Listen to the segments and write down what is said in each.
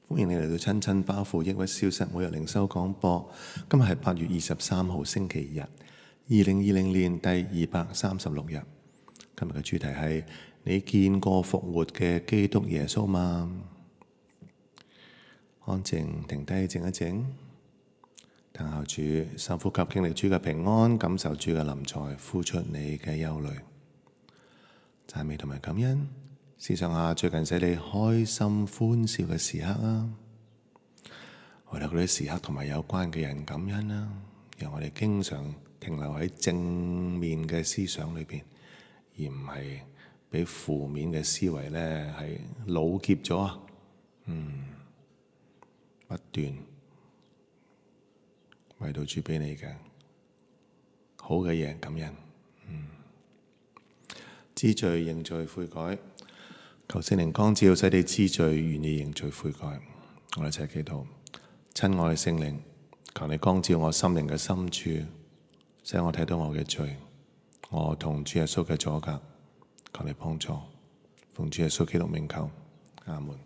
歡迎你嚟到親親包袱抑鬱消失每日靈修廣播。今日係8月23號星期日，2020年第236日。今日嘅主題係：你見過復活嘅基督耶穌嗎？安靜停低靜一靜，等候主深呼吸，經歷主嘅平安，感受主嘅臨在，呼出你嘅憂慮。讚美同埋感恩，思想下最近使你開心歡笑嘅時刻啊，為咗嗰啲時刻同埋有關嘅人感恩啦，讓我哋經常停留喺正面嘅思想裏邊，而唔係俾負面嘅思維咧係老劫咗啊！不斷為到主俾你嘅好嘅嘢感恩。知罪認罪悔改，求聖靈光照，使你知罪願意認罪悔改。我哋一齊祈禱。親愛嘅聖靈，求你光照我心靈嘅深處，使我睇到我嘅罪，我同主耶穌嘅阻隔，求你幫助。奉主耶穌基督名求，阿門。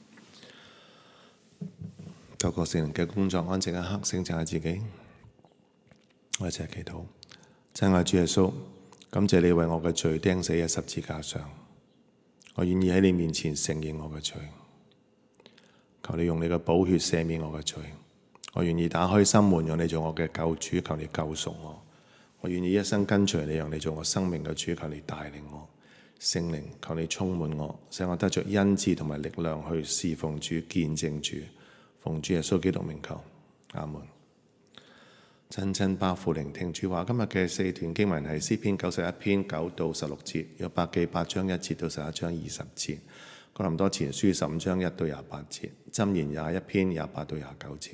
透過聖靈嘅工作，安靜一刻，省察下自己。我哋一齊祈禱。親愛主耶穌，感謝你為我嘅罪釘死喺十字架上，我願意喺你面前承認我嘅罪，求你用你嘅寶血赦免我嘅罪，我願意打開心門，讓你做我嘅救主，求你救贖我，我願意一生跟隨你，讓你做我生命嘅主，求你帶領我，聖靈求你充滿我，使我得着恩賜同埋力量去侍奉主、見證主，奉主耶穌基督名求，阿門。親親包袱聆聽主話，今日嘅四段經文係詩篇91篇9到16節，約伯記8章1節到11章20節，哥林多前書15章1到28節，箴言21篇28到29節。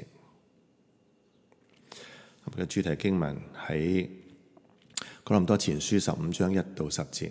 今日嘅主題經文喺哥林多前書15章1到10節。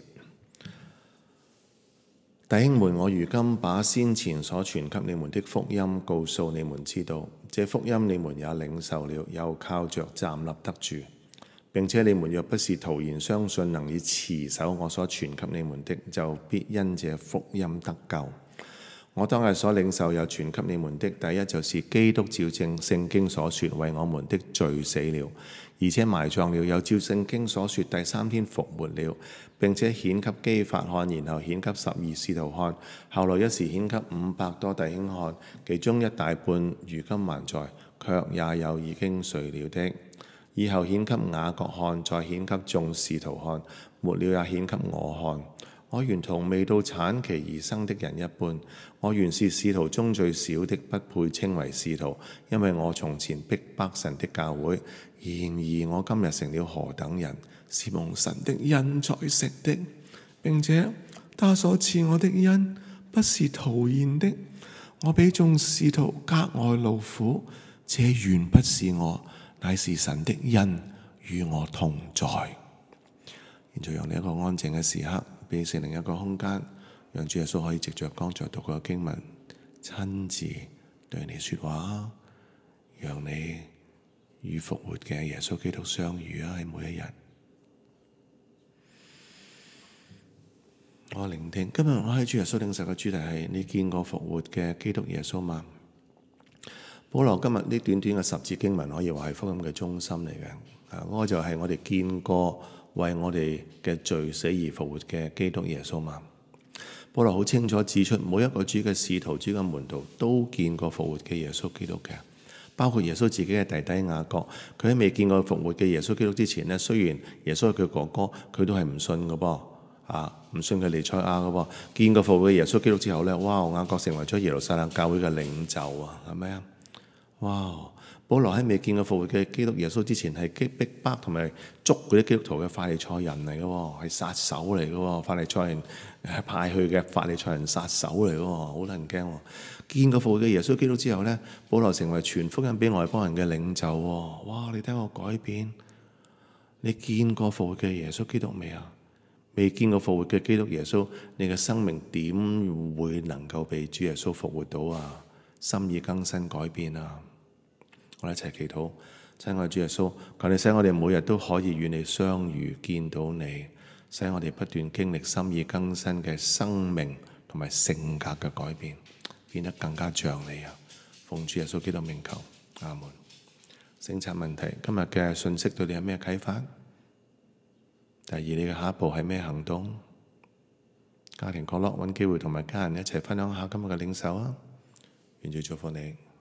弟兄們，我如今把先前所傳給你們的福音告訴你們知道，這福音你們也領受了，又靠着站立得住。並且你們若不是徒然相信，能以持守我所傳給你們的，就必因這福音得救。我當日所領受又傳給你們的，第一就是基督照正聖經所說，為我們的罪死了，而且埋葬了，又照聖經所說，第三天復活了。並且顯給基法看，然後顯給12使徒看，後來一時顯給500多弟兄看，其中一大半如今還在，卻也有已經睡了的。以後顯給雅各看，再顯給眾使徒看，末了也顯給我看。我原同未到產期而生的人一般，我原是使徒中最小的，不配稱為使徒，因為我從前逼迫神的教會。然而我今日成了何等人，是蒙神的恩才食的，並且他所賜我的恩不是徒然的。我比眾使徒格外勞苦，這原不是我，乃是神的恩與我同在。現在讓你一個安靜嘅時刻，俾聖靈一個空間，讓主耶穌可以藉着剛才讀過嘅經文，親自對你說話，讓你與復活嘅耶穌基督相遇啊！喺每一日，我聆聽。今日我喺主耶穌領受嘅主題係：你見過復活嘅基督耶穌嗎？保羅今日呢短短嘅10節經文，可以話係福音嘅中心嚟嘅。嗰就係我哋見過為我哋嘅罪死而復活嘅基督耶穌嘛。保羅好清楚指出，每一個主嘅使徒、主嘅門徒都見過復活嘅耶穌基督嘅，包括耶穌自己嘅弟弟雅各，佢喺未見過復活嘅耶穌基督之前呢，雖然耶穌係佢哥哥，佢都係唔信嘅噃，唔信佢彌賽亞嘅噃。見過復活嘅耶穌基督之後呢，哇！雅各成為咗耶路撒冷教會嘅領袖啊，係咪啊？哇！保羅喺未見過復活嘅基督耶穌之前，係逼迫同埋捉嗰啲基督徒嘅法利賽人嚟嘅，係殺手嚟嘅，法利賽人派去嘅法利賽人殺手嚟嘅，好得人驚。見過復活嘅耶穌基督之後呢，保羅成為傳福音俾外邦人嘅領袖。哇！你睇我改變，你見過復活嘅耶穌基督未啊？未見過復活嘅基督耶穌，你嘅生命點會能夠被主耶穌復活到啊？心意更新改變啊！我哋一齊祈禱，親愛主耶穌，求你使我哋每日都可以與你相遇，見到你，使我哋不斷經歷心意更新嘅生命同埋性格嘅改變。 變得更加像你啊！奉主耶穌基督名求，阿門。省察問題，今日嘅信息對你有咩啟發？第二，你嘅下一步係咩行動？家庭角落揾機會同埋家人一齊分享下今日嘅領受啊！願主祝福你。